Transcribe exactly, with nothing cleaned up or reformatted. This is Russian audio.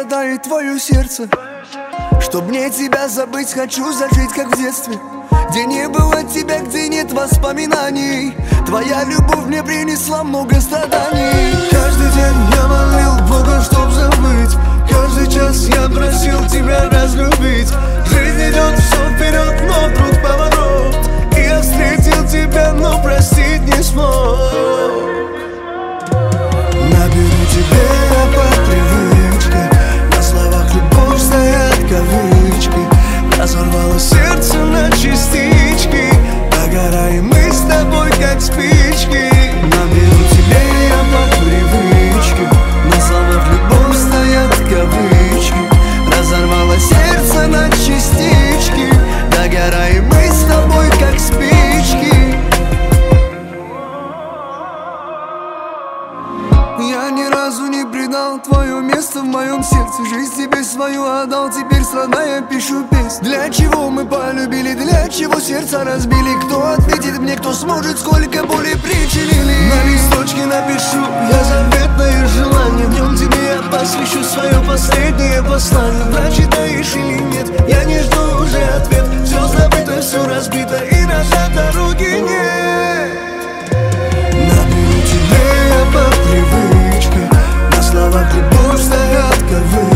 страдает твое сердце. Чтоб мне тебя забыть, хочу зажить, как в детстве, где не было тебя, где нет воспоминаний. Твоя любовь мне принесла много страданий. Каждый день я молил Бога, чтоб забыть. Каждый час я просил тебя разлюбить. Жизнь идет все вперед, но вдруг поворот, и я встретил тебя, но простить не смог. Наберу тебе я по привычке, на словах любовь стоят кавычки. Разорвало сердце на частички, догораем мы с тобой, как спички. Наберу тебе я по привычке, на словах любовь стоят кавычки. Разорвало сердце на частички, догораем мы с тобой, как спички. Я ни разу не предал твое место в моем сердце. Жизнь тебе свою отдал, теперь страдая пишу песнь. Для чего мы полюбили, для чего сердца разбили? Кто ответит мне, кто сможет, сколько боли причинили? На листочке напишу я заветное желание. В нем тебе я посвящу свое последнее послание. Прочитаешь или нет, я не жду уже ответ. Все забыто, все разбито, и назад дороги нет. Наберу тебе я по привычке, на словах любовь стоят кавычки.